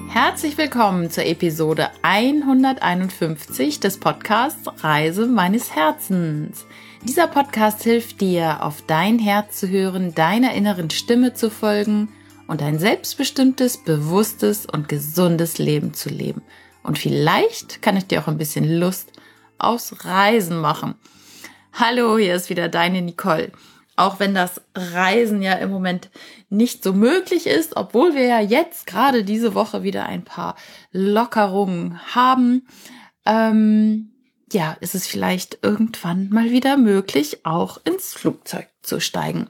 Herzlich willkommen zur Episode 151 des Podcasts Reise meines Herzens. Dieser Podcast hilft dir, auf dein Herz zu hören, deiner inneren Stimme zu folgen und ein selbstbestimmtes, bewusstes und gesundes Leben zu leben. Und vielleicht kann ich dir auch ein bisschen Lust aufs Reisen machen. Hallo, hier ist wieder deine Nicole. Auch wenn das Reisen ja im Moment nicht so möglich ist, obwohl wir ja jetzt gerade diese Woche wieder ein paar Lockerungen haben, ist es vielleicht irgendwann mal wieder möglich, auch ins Flugzeug zu steigen.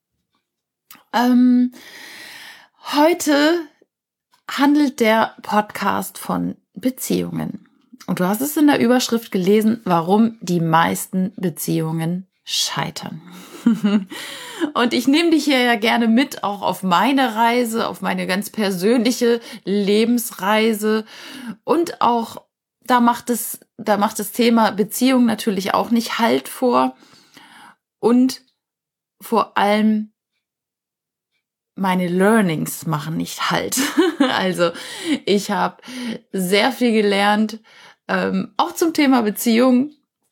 Heute handelt der Podcast von Beziehungen. Und du hast es in der Überschrift gelesen, warum die meisten Beziehungen scheitern. Und ich nehme dich hier ja gerne mit, auch auf meine Reise, auf meine ganz persönliche Lebensreise. Und auch da macht das Thema Beziehung natürlich auch nicht Halt vor. Und vor allem meine Learnings machen nicht Halt. Also ich habe sehr viel gelernt, auch zum Thema Beziehung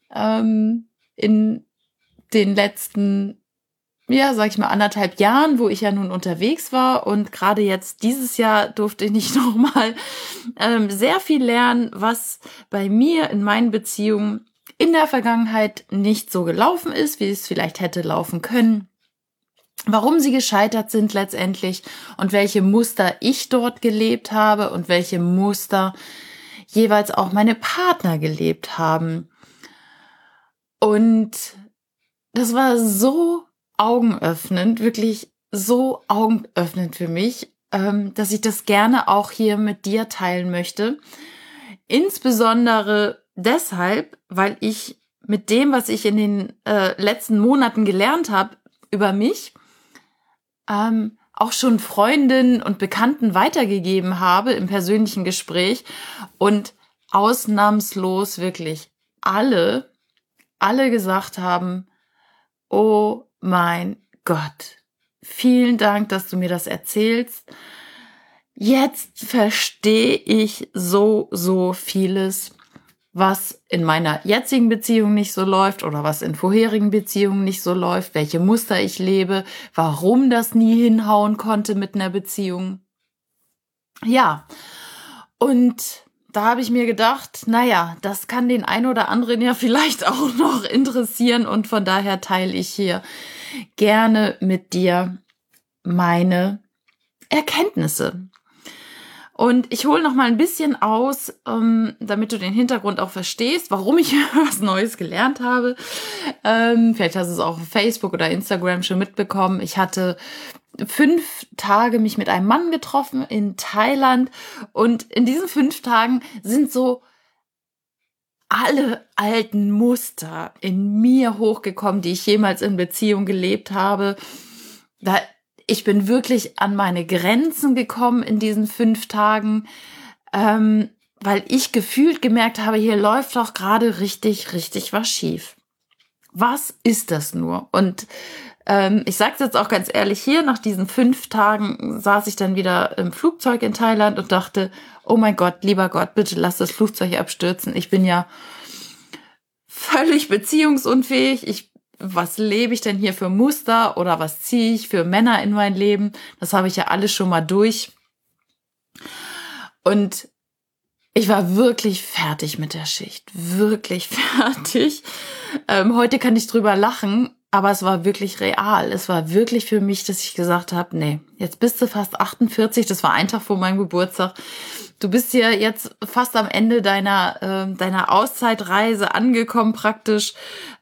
in den letzten, 1,5 Jahren, wo ich ja nun unterwegs war. Und gerade jetzt dieses Jahr durfte ich nicht nochmal sehr viel lernen, was bei mir in meinen Beziehungen in der Vergangenheit nicht so gelaufen ist, wie es vielleicht hätte laufen können. Warum sie gescheitert sind letztendlich und welche Muster ich dort gelebt habe und welche Muster jeweils auch meine Partner gelebt haben. Und das war so augenöffnend, wirklich so augenöffnend für mich, dass ich das gerne auch hier mit dir teilen möchte. Insbesondere deshalb, weil ich mit dem, was ich in den letzten Monaten gelernt habe über mich, auch schon Freundinnen und Bekannten weitergegeben habe im persönlichen Gespräch und ausnahmslos wirklich alle gesagt haben, oh mein Gott, vielen Dank, dass du mir das erzählst. Jetzt verstehe ich so vieles, was in meiner jetzigen Beziehung nicht so läuft oder was in vorherigen Beziehungen nicht so läuft, welche Muster ich lebe, warum das nie hinhauen konnte mit einer Beziehung. Ja, und da habe ich mir gedacht, das kann den einen oder anderen ja vielleicht auch noch interessieren und von daher teile ich hier gerne mit dir meine Erkenntnisse. Und ich hole noch mal ein bisschen aus, damit du den Hintergrund auch verstehst, warum ich was Neues gelernt habe. Vielleicht hast du es auch auf Facebook oder Instagram schon mitbekommen. Ich hatte 5 Tage mich mit einem Mann getroffen in Thailand und in diesen 5 Tagen sind so alle alten Muster in mir hochgekommen, die ich jemals in Beziehung gelebt habe. Ich bin wirklich an meine Grenzen gekommen in diesen 5 Tagen, weil ich gefühlt gemerkt habe, hier läuft doch gerade richtig was schief. Was ist das nur? Und ich sage es jetzt auch ganz ehrlich, hier nach diesen 5 Tagen saß ich dann wieder im Flugzeug in Thailand und dachte, oh mein Gott, lieber Gott, bitte lass das Flugzeug abstürzen. Ich bin ja völlig beziehungsunfähig. Was lebe ich denn hier für Muster oder was ziehe ich für Männer in mein Leben? Das habe ich ja alles schon mal durch. Und ich war wirklich fertig mit der Schicht. Wirklich fertig. Heute kann ich drüber lachen, aber es war wirklich real. Es war wirklich für mich, dass ich gesagt habe, nee, jetzt bist du fast 48. Das war ein Tag vor meinem Geburtstag. Du bist ja jetzt fast am Ende deiner Auszeitreise angekommen praktisch.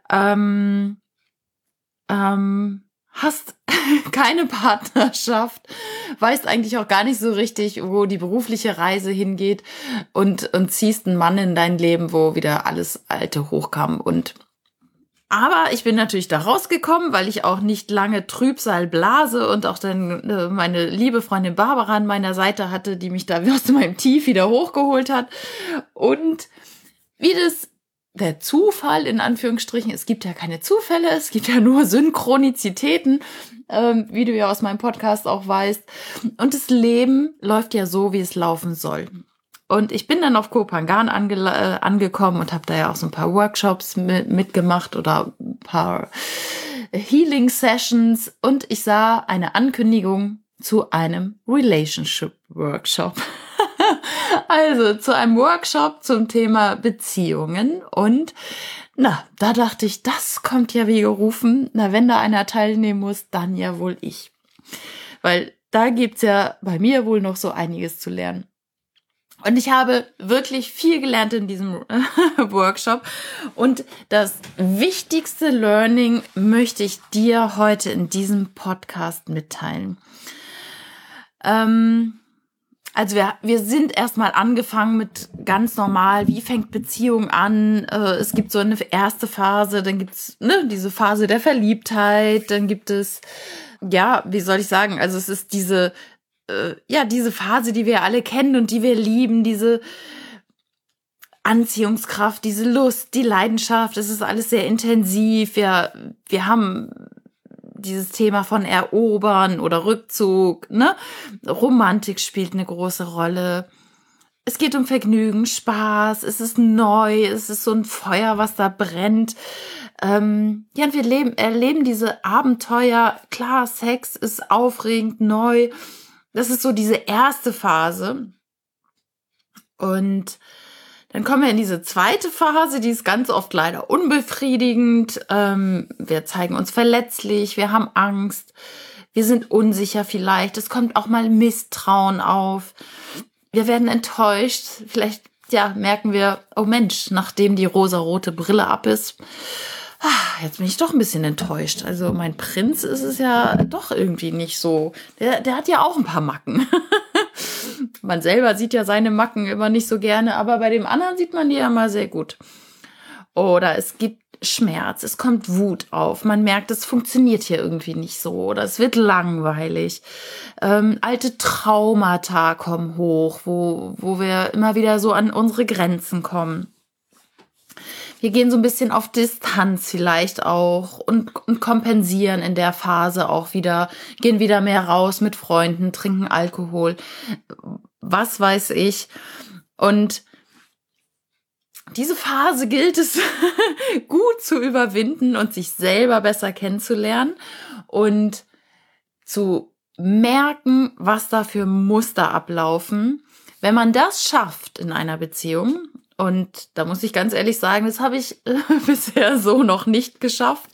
Hast keine Partnerschaft, weißt eigentlich auch gar nicht so richtig, wo die berufliche Reise hingeht und ziehst einen Mann in dein Leben, wo wieder alles Alte hochkam. Aber ich bin natürlich da rausgekommen, weil ich auch nicht lange Trübsal blase und auch dann meine liebe Freundin Barbara an meiner Seite hatte, die mich da aus meinem Tief wieder hochgeholt hat. Und wie das der Zufall, in Anführungsstrichen, es gibt ja keine Zufälle, es gibt ja nur Synchronizitäten, wie du ja aus meinem Podcast auch weißt. Und das Leben läuft ja so, wie es laufen soll. Und ich bin dann auf Koh Phangan angekommen und habe da ja auch so ein paar Workshops mitgemacht oder ein paar Healing Sessions. Und ich sah eine Ankündigung zu einem Relationship Workshop. Also zu einem Workshop zum Thema Beziehungen. Und da dachte ich, das kommt ja wie gerufen. Wenn da einer teilnehmen muss, dann ja wohl ich. Weil da gibt's ja bei mir wohl noch so einiges zu lernen. Und ich habe wirklich viel gelernt in diesem Workshop. Und das wichtigste Learning möchte ich dir heute in diesem Podcast mitteilen. Also wir sind erstmal angefangen mit ganz normal, wie fängt Beziehung an? Es gibt so eine erste Phase, dann gibt's diese Phase der Verliebtheit, dann gibt es, ja, wie soll ich sagen, also es ist diese Phase, die wir alle kennen und die wir lieben, diese Anziehungskraft, diese Lust, die Leidenschaft, es ist alles sehr intensiv. Wir haben dieses Thema von Erobern oder Rückzug, Romantik spielt eine große Rolle. Es geht um Vergnügen, Spaß, es ist neu, es ist so ein Feuer, was da brennt. Und wir erleben diese Abenteuer. Klar, Sex ist aufregend, neu. Das ist so diese erste Phase. Und dann kommen wir in diese zweite Phase, die ist ganz oft leider unbefriedigend. Wir zeigen uns verletzlich, wir haben Angst, wir sind unsicher vielleicht. Es kommt auch mal Misstrauen auf. Wir werden enttäuscht. Vielleicht merken wir, oh Mensch, nachdem die rosarote Brille ab ist, jetzt bin ich doch ein bisschen enttäuscht. Also mein Prinz ist es ja doch irgendwie nicht so. Der hat ja auch ein paar Macken. Man selber sieht ja seine Macken immer nicht so gerne, aber bei dem anderen sieht man die ja mal sehr gut. Oder es gibt Schmerz, es kommt Wut auf. Man merkt, es funktioniert hier irgendwie nicht so oder es wird langweilig. Alte Traumata kommen hoch, wo wir immer wieder so an unsere Grenzen kommen. Wir gehen so ein bisschen auf Distanz vielleicht auch und kompensieren in der Phase auch wieder, gehen wieder mehr raus mit Freunden, trinken Alkohol, was weiß ich. Und diese Phase gilt es gut zu überwinden und sich selber besser kennenzulernen und zu merken, was da für Muster ablaufen. Wenn man das schafft in einer Beziehung, und da muss ich ganz ehrlich sagen, das habe ich bisher so noch nicht geschafft,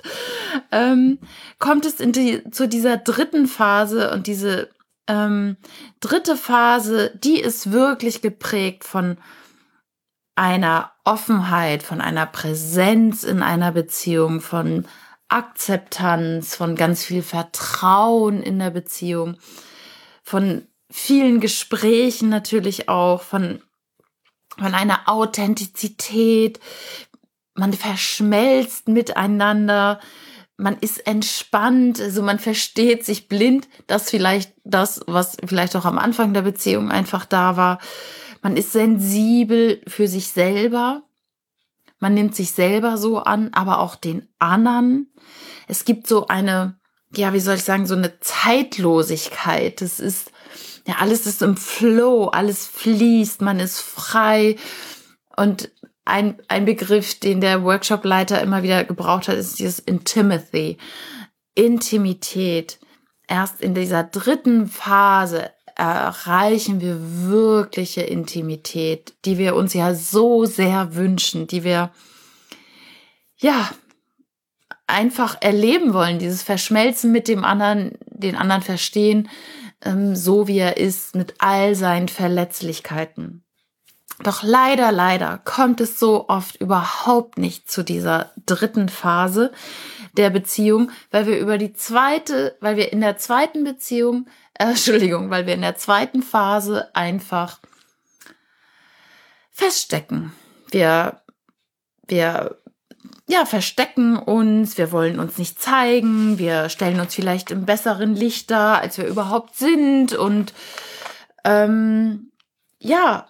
kommt es zu dieser dritten Phase. Und diese dritte Phase, die ist wirklich geprägt von einer Offenheit, von einer Präsenz in einer Beziehung, von Akzeptanz, von ganz viel Vertrauen in der Beziehung, von vielen Gesprächen natürlich auch, von einer Authentizität. Man verschmelzt miteinander, man ist entspannt, also man versteht sich blind, das vielleicht das, was vielleicht auch am Anfang der Beziehung einfach da war. Man ist sensibel für sich selber, man nimmt sich selber so an, aber auch den anderen. Es gibt so eine, wie soll ich sagen, so eine Zeitlosigkeit. Das ist, alles ist im Flow, alles fließt, man ist frei. Und ein Begriff, den der Workshopleiter immer wieder gebraucht hat, ist dieses Intimacy, Intimität. Erst in dieser dritten Phase erreichen wir wirkliche Intimität, die wir uns ja so sehr wünschen, die wir einfach erleben wollen, dieses Verschmelzen mit dem anderen, den anderen verstehen, so wie er ist, mit all seinen Verletzlichkeiten. Doch leider kommt es so oft überhaupt nicht zu dieser dritten Phase der Beziehung, weil wir in der zweiten Phase einfach feststecken. Wir verstecken uns, wir wollen uns nicht zeigen, wir stellen uns vielleicht im besseren Licht dar, als wir überhaupt sind und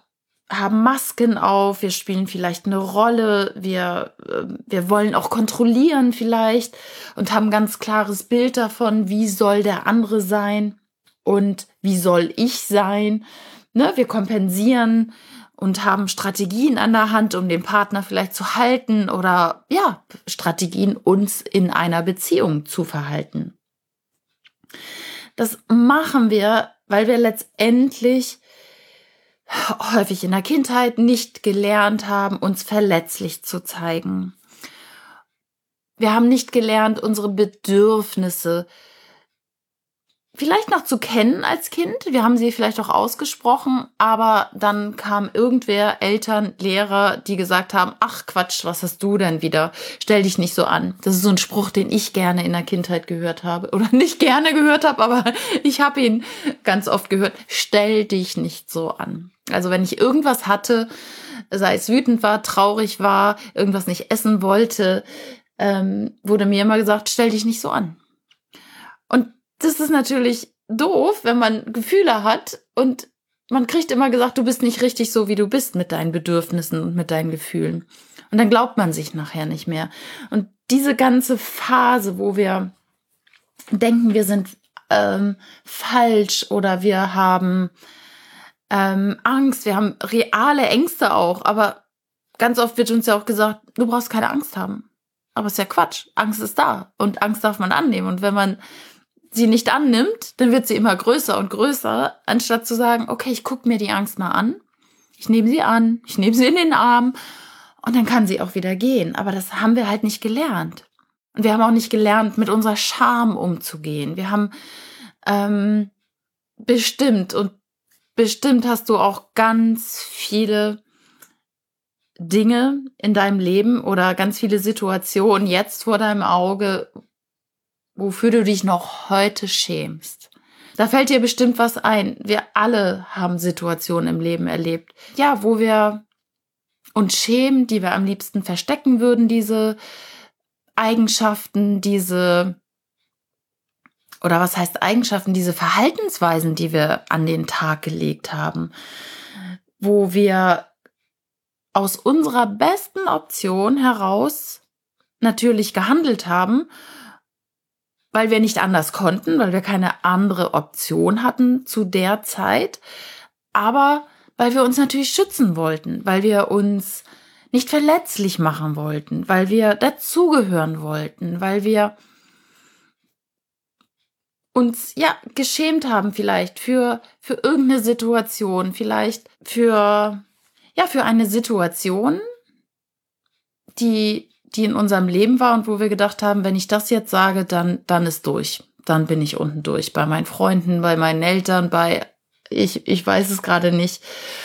haben Masken auf, wir spielen vielleicht eine Rolle, wir wollen auch kontrollieren vielleicht und haben ein ganz klares Bild davon, wie soll der andere sein und wie soll ich sein. Ne? Wir kompensieren und haben Strategien an der Hand, um den Partner vielleicht zu halten oder ja, Strategien, uns in einer Beziehung zu verhalten. Das machen wir, weil wir letztendlich häufig in der Kindheit nicht gelernt haben, uns verletzlich zu zeigen. Wir haben nicht gelernt, unsere Bedürfnisse vielleicht noch zu kennen als Kind. Wir haben sie vielleicht auch ausgesprochen, aber dann kam irgendwer, Eltern, Lehrer, die gesagt haben, ach Quatsch, was hast du denn wieder? Stell dich nicht so an. Das ist so ein Spruch, den ich gerne in der Kindheit gehört habe. Oder nicht gerne gehört habe, aber ich habe ihn ganz oft gehört. Stell dich nicht so an. Also wenn ich irgendwas hatte, sei es wütend war, traurig war, irgendwas nicht essen wollte, wurde mir immer gesagt, stell dich nicht so an. Und das ist natürlich doof, wenn man Gefühle hat und man kriegt immer gesagt, du bist nicht richtig so, wie du bist mit deinen Bedürfnissen und mit deinen Gefühlen. Und dann glaubt man sich nachher nicht mehr. Und diese ganze Phase, wo wir denken, wir sind falsch oder wir haben Angst, wir haben reale Ängste auch, aber ganz oft wird uns ja auch gesagt, du brauchst keine Angst haben. Aber ist ja Quatsch. Angst ist da und Angst darf man annehmen. Und wenn man sie nicht annimmt, dann wird sie immer größer und größer, anstatt zu sagen, okay, ich gucke mir die Angst mal an, ich nehme sie an, ich nehme sie in den Arm und dann kann sie auch wieder gehen. Aber das haben wir halt nicht gelernt. Und wir haben auch nicht gelernt, mit unserer Scham umzugehen. Wir haben bestimmt hast du auch ganz viele Dinge in deinem Leben oder ganz viele Situationen jetzt vor deinem Auge, wofür du dich noch heute schämst. Da fällt dir bestimmt was ein. Wir alle haben Situationen im Leben erlebt, ja, wo wir uns schämen, die wir am liebsten verstecken würden, diese Eigenschaften, diese Verhaltensweisen, die wir an den Tag gelegt haben, wo wir aus unserer besten Option heraus natürlich gehandelt haben, weil wir nicht anders konnten, weil wir keine andere Option hatten zu der Zeit, aber weil wir uns natürlich schützen wollten, weil wir uns nicht verletzlich machen wollten, weil wir dazugehören wollten, weil wir uns geschämt haben vielleicht für irgendeine Situation, vielleicht für eine Situation, die in unserem Leben war und wo wir gedacht haben, wenn ich das jetzt sage, dann ist durch. Dann bin ich unten durch. Bei meinen Freunden, bei meinen Eltern, ich weiß es gerade nicht.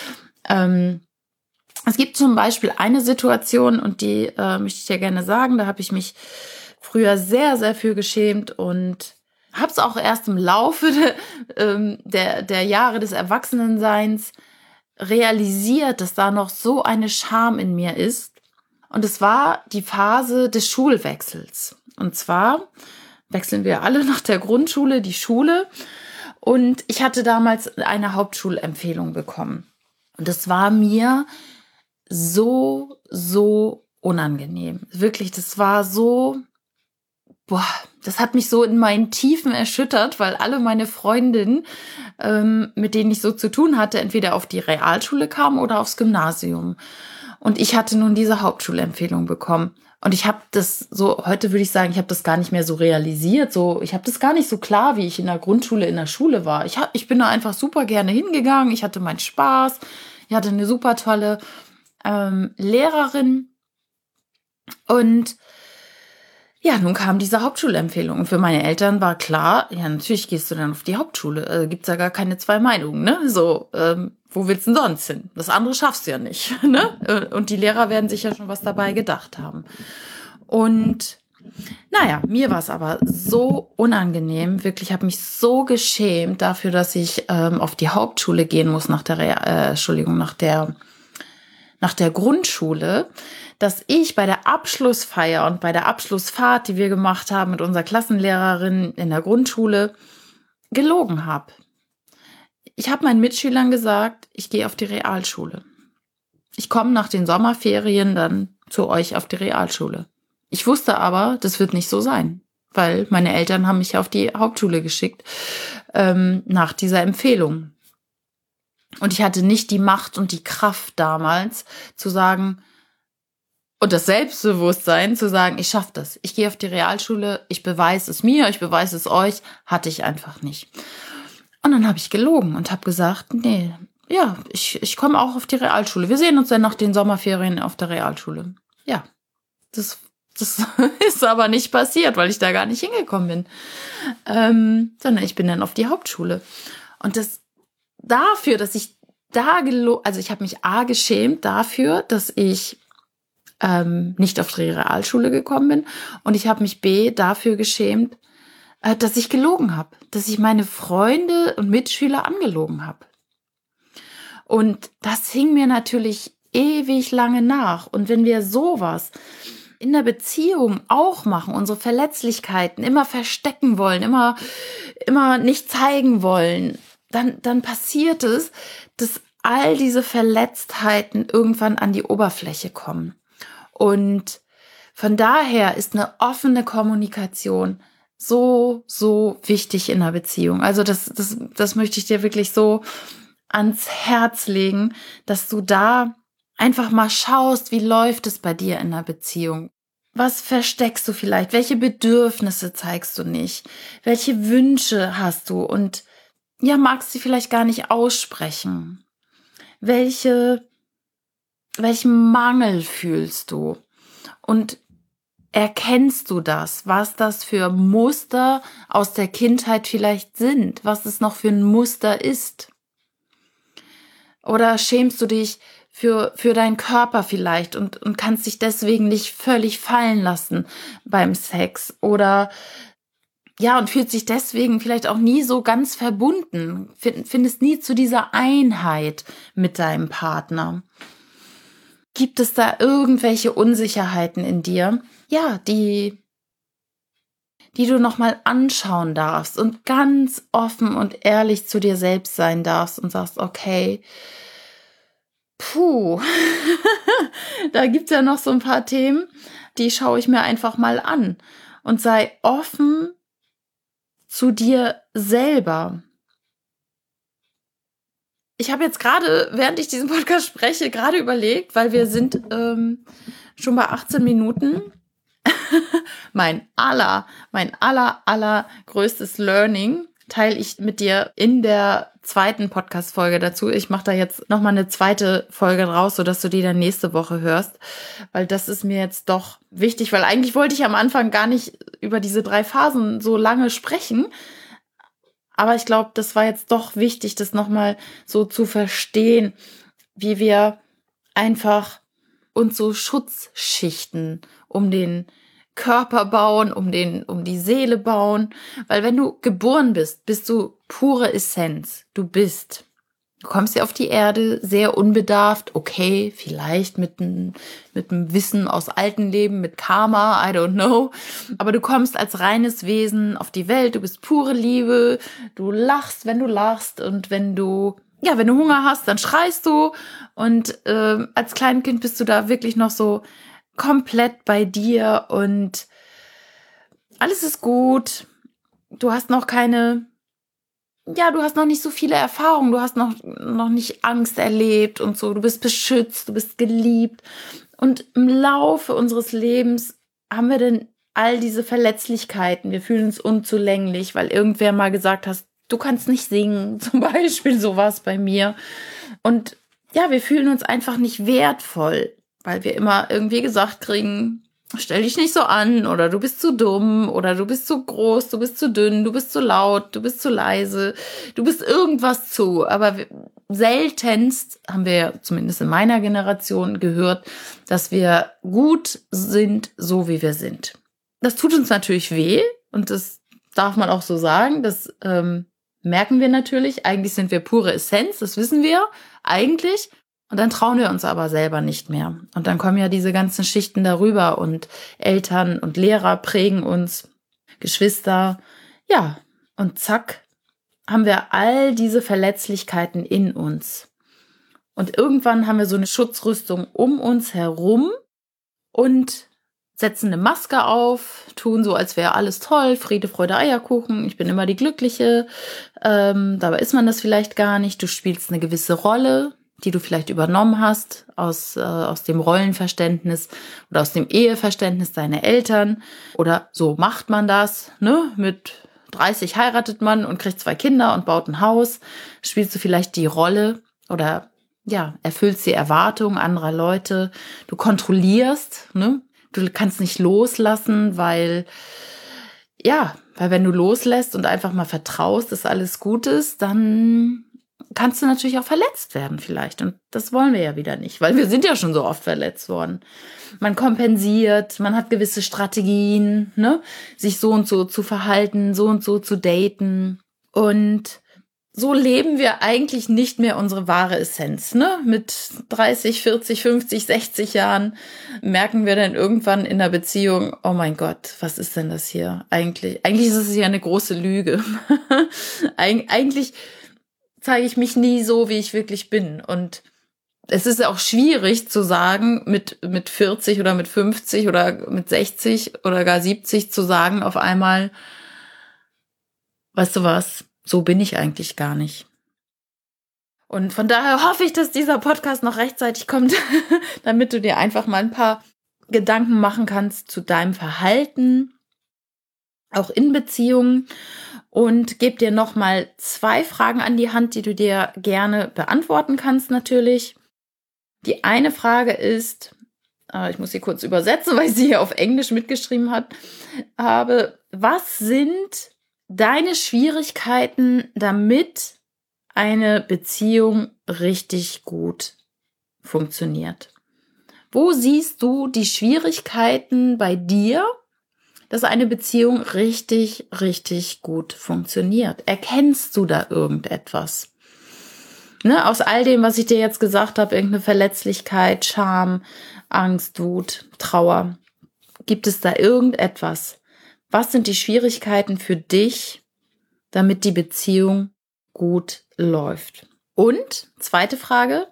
Es gibt zum Beispiel eine Situation und die möchte ich dir gerne sagen. Da habe ich mich früher sehr, sehr für geschämt und habe es auch erst im Laufe der Jahre des Erwachsenenseins realisiert, dass da noch so eine Scham in mir ist. Und es war die Phase des Schulwechsels. Und zwar wechseln wir alle nach der Grundschule die Schule. Und ich hatte damals eine Hauptschulempfehlung bekommen. Und es war mir so, so unangenehm. Wirklich, das war so, das hat mich so in meinen Tiefen erschüttert, weil alle meine Freundinnen, mit denen ich so zu tun hatte, entweder auf die Realschule kamen oder aufs Gymnasium. Und ich hatte nun diese Hauptschulempfehlung bekommen. Und ich habe das so, heute würde ich sagen, ich habe das gar nicht mehr so realisiert. Ich habe das gar nicht so klar, wie ich in der Grundschule, in der Schule war. Ich bin da einfach super gerne hingegangen. Ich hatte meinen Spaß. Ich hatte eine super tolle Lehrerin. Und ja, nun kam diese Hauptschulempfehlung. Und für meine Eltern war klar, ja, natürlich gehst du dann auf die Hauptschule. Gibt's ja gar keine zwei Meinungen, ne? Wo willst du denn sonst hin? Das andere schaffst du ja nicht, ne? Und die Lehrer werden sich ja schon was dabei gedacht haben. Und naja, mir war es aber so unangenehm, wirklich, habe mich so geschämt dafür, dass ich auf die Hauptschule gehen muss nach der Grundschule, dass ich bei der Abschlussfeier und bei der Abschlussfahrt, die wir gemacht haben mit unserer Klassenlehrerin in der Grundschule, gelogen habe. Ich habe meinen Mitschülern gesagt, ich gehe auf die Realschule. ich komme nach den Sommerferien dann zu euch auf die Realschule. Ich wusste aber, das wird nicht so sein, weil meine Eltern haben mich auf die Hauptschule geschickt, nach dieser Empfehlung. Und ich hatte nicht die Macht und die Kraft damals zu sagen, und das Selbstbewusstsein zu sagen, ich schaffe das. Ich gehe auf die Realschule, ich beweise es mir, ich beweise es euch, hatte ich einfach nicht. Und dann habe ich gelogen und habe gesagt, nee, ja, ich komme auch auf die Realschule. Wir sehen uns dann nach den Sommerferien auf der Realschule. Ja, das ist aber nicht passiert, weil ich da gar nicht hingekommen bin. Sondern ich bin dann auf die Hauptschule. Und das dafür, dass ich da also ich habe mich geschämt dafür, dass ich nicht auf die Realschule gekommen bin. Und ich habe mich dafür geschämt, dass ich gelogen habe, dass ich meine Freunde und Mitschüler angelogen habe. Und das hing mir natürlich ewig lange nach. Und wenn wir sowas in der Beziehung auch machen, unsere Verletzlichkeiten immer verstecken wollen, immer nicht zeigen wollen, dann passiert es, dass all diese Verletztheiten irgendwann an die Oberfläche kommen. Und von daher ist eine offene Kommunikation so, so wichtig in einer Beziehung. Also das möchte ich dir wirklich so ans Herz legen, dass du da einfach mal schaust, wie läuft es bei dir in einer Beziehung? Was versteckst du vielleicht? Welche Bedürfnisse zeigst du nicht? Welche Wünsche hast du? Und ja, magst du vielleicht gar nicht aussprechen? Welchen Mangel fühlst du? Und erkennst du das, was das für Muster aus der Kindheit vielleicht sind, was es noch für ein Muster ist? Oder schämst du dich für deinen Körper vielleicht und kannst dich deswegen nicht völlig fallen lassen beim Sex? Oder ja, und fühlst dich deswegen vielleicht auch nie so ganz verbunden, findest nie zu dieser Einheit mit deinem Partner. Gibt es da irgendwelche Unsicherheiten in dir? Ja, die du nochmal anschauen darfst und ganz offen und ehrlich zu dir selbst sein darfst und sagst, okay, da gibt's ja noch so ein paar Themen, die schaue ich mir einfach mal an und sei offen zu dir selber. Ich habe jetzt gerade, während ich diesen Podcast spreche, gerade überlegt, weil wir sind schon bei 18 Minuten. Mein allergrößtes Learning teile ich mit dir in der zweiten Podcast-Folge dazu. Ich mache da jetzt nochmal eine zweite Folge draus, sodass du die dann nächste Woche hörst, weil das ist mir jetzt doch wichtig, weil eigentlich wollte ich am Anfang gar nicht über diese 3 Phasen so lange sprechen, aber ich glaube, das war jetzt doch wichtig, das nochmal so zu verstehen, wie wir einfach uns so Schutzschichten um den Körper bauen, um die Seele bauen. Weil wenn du geboren bist, bist du pure Essenz. Du kommst ja auf die Erde sehr unbedarft, okay, vielleicht mit einem Wissen aus alten Leben, mit Karma, I don't know. Aber du kommst als reines Wesen auf die Welt, du bist pure Liebe, du lachst, wenn du lachst und wenn du Hunger hast, dann schreist du. Und als Kleinkind bist du da wirklich noch so komplett bei dir und alles ist gut. Du hast noch nicht so viele Erfahrungen, du hast noch nicht Angst erlebt und so. Du bist beschützt, du bist geliebt. Und im Laufe unseres Lebens haben wir dann all diese Verletzlichkeiten. Wir fühlen uns unzulänglich, weil irgendwer mal gesagt hat, du kannst nicht singen, zum Beispiel sowas bei mir. Und ja, wir fühlen uns einfach nicht wertvoll, weil wir immer irgendwie gesagt kriegen, stell dich nicht so an oder du bist zu dumm oder du bist zu groß, du bist zu dünn, du bist zu laut, du bist zu leise, du bist irgendwas zu. Aber seltenst haben wir, zumindest in meiner Generation, gehört, dass wir gut sind, so wie wir sind. Das tut uns natürlich weh und das darf man auch so sagen, das merken wir natürlich. Eigentlich sind wir pure Essenz, das wissen wir eigentlich. Und dann trauen wir uns aber selber nicht mehr. Und dann kommen ja diese ganzen Schichten darüber und Eltern und Lehrer prägen uns, Geschwister. Ja, und zack, haben wir all diese Verletzlichkeiten in uns. Und irgendwann haben wir so eine Schutzrüstung um uns herum und setzen eine Maske auf, tun so, als wäre alles toll, Friede, Freude, Eierkuchen, ich bin immer die Glückliche. Dabei ist man das vielleicht gar nicht. Du spielst eine gewisse Rolle, die du vielleicht übernommen hast aus dem Rollenverständnis oder aus dem Eheverständnis deiner Eltern. Oder so macht man das, ne? Mit 30 heiratet man und kriegt 2 Kinder und baut ein Haus. Spielst du vielleicht die Rolle oder ja, erfüllst die Erwartungen anderer Leute. Du kontrollierst, ne? Du kannst nicht loslassen, weil wenn du loslässt und einfach mal vertraust, dass alles gut ist, dann kannst du natürlich auch verletzt werden vielleicht. Und das wollen wir ja wieder nicht, weil wir sind ja schon so oft verletzt worden. Man kompensiert, man hat gewisse Strategien, ne? Sich so und so zu verhalten, so und so zu daten. Und so leben wir eigentlich nicht mehr unsere wahre Essenz, ne? Mit 30, 40, 50, 60 Jahren merken wir dann irgendwann in der Beziehung, oh mein Gott, was ist denn das hier? Eigentlich ist es ja eine große Lüge. Eigentlich zeige ich mich nie so, wie ich wirklich bin. Und es ist auch schwierig zu sagen, mit 40 oder mit 50 oder mit 60 oder gar 70 zu sagen auf einmal, weißt du was? So bin ich eigentlich gar nicht. Und von daher hoffe ich, dass dieser Podcast noch rechtzeitig kommt, damit du dir einfach mal ein paar Gedanken machen kannst zu deinem Verhalten, auch in Beziehungen. Und gebe dir nochmal 2 Fragen an die Hand, die du dir gerne beantworten kannst natürlich. Die eine Frage ist, ich muss sie kurz übersetzen, weil ich sie hier auf Englisch mitgeschrieben habe. Was sind deine Schwierigkeiten, damit eine Beziehung richtig gut funktioniert? Wo siehst du die Schwierigkeiten bei dir, dass eine Beziehung richtig, richtig gut funktioniert? Erkennst du da irgendetwas? Ne, aus all dem, was ich dir jetzt gesagt habe, irgendeine Verletzlichkeit, Scham, Angst, Wut, Trauer. Gibt es da irgendetwas? Was sind die Schwierigkeiten für dich, damit die Beziehung gut läuft? Und, zweite Frage,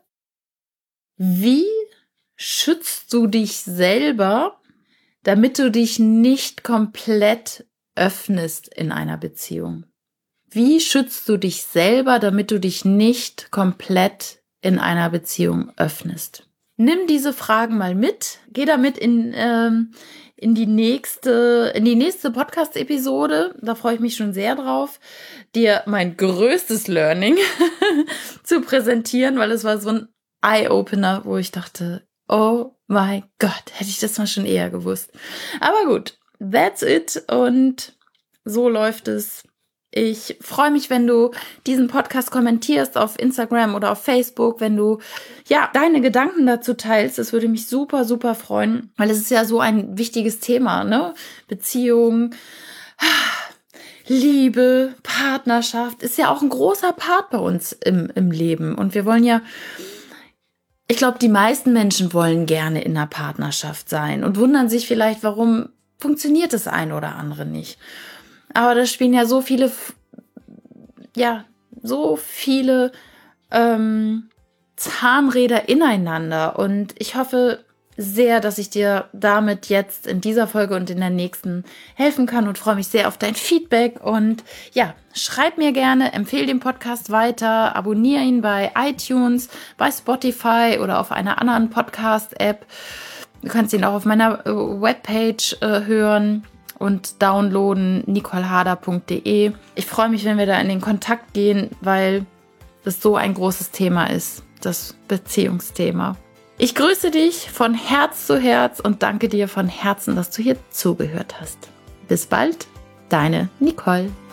wie schützt du dich selber, damit du dich nicht komplett öffnest in einer Beziehung? Wie schützt du dich selber, damit du dich nicht komplett in einer Beziehung öffnest? Nimm diese Fragen mal mit, geh damit in die nächste Podcast-Episode. Da freue ich mich schon sehr drauf, dir mein größtes Learning zu präsentieren, weil es war so ein Eye-Opener, wo ich dachte, oh mein Gott, hätte ich das mal schon eher gewusst. Aber gut, that's it und so läuft es. Ich freue mich, wenn du diesen Podcast kommentierst auf Instagram oder auf Facebook, wenn du deine Gedanken dazu teilst. Das würde mich super, super freuen, weil es ist ja so ein wichtiges Thema, ne? Beziehung, Liebe, Partnerschaft ist ja auch ein großer Part bei uns im Leben. Und wir wollen ja, ich glaube, die meisten Menschen wollen gerne in einer Partnerschaft sein und wundern sich vielleicht, warum funktioniert das eine oder andere nicht. Aber da spielen ja so viele Zahnräder ineinander. Und ich hoffe sehr, dass ich dir damit jetzt in dieser Folge und in der nächsten helfen kann und freue mich sehr auf dein Feedback. Und schreib mir gerne, empfehle den Podcast weiter, abonniere ihn bei iTunes, bei Spotify oder auf einer anderen Podcast-App. Du kannst ihn auch auf meiner Webpage hören und downloaden, nicoleharder.de. Ich freue mich, wenn wir da in den Kontakt gehen, weil das so ein großes Thema ist, das Beziehungsthema. Ich grüße dich von Herz zu Herz und danke dir von Herzen, dass du hier zugehört hast. Bis bald, deine Nicole.